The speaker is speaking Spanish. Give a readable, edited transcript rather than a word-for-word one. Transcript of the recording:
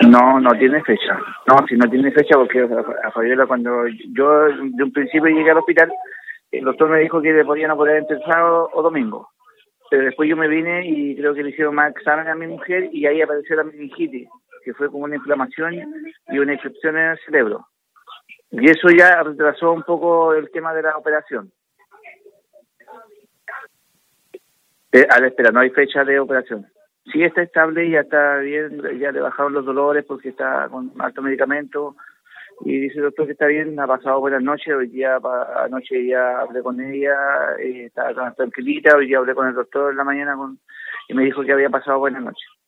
No, no tiene fecha. No, si no tiene fecha, porque a Fabiola, cuando yo de un principio llegué al hospital, el doctor me dijo que le podían operar entre sábado o domingo. Pero después yo me vine y creo que le hicieron más examen a mi mujer y ahí apareció la meningitis, que fue como una inflamación y una infección en el cerebro. Y eso ya retrasó un poco el tema de la operación. A la espera, no hay fecha de operación. Sí está estable, ya está bien, ya le bajaron los dolores porque está con alto medicamento y dice el doctor que está bien, ha pasado buenas noches, hoy día anoche ya hablé con ella, estaba tranquilita, hoy día hablé con el doctor en la mañana y me dijo que había pasado buenas noches.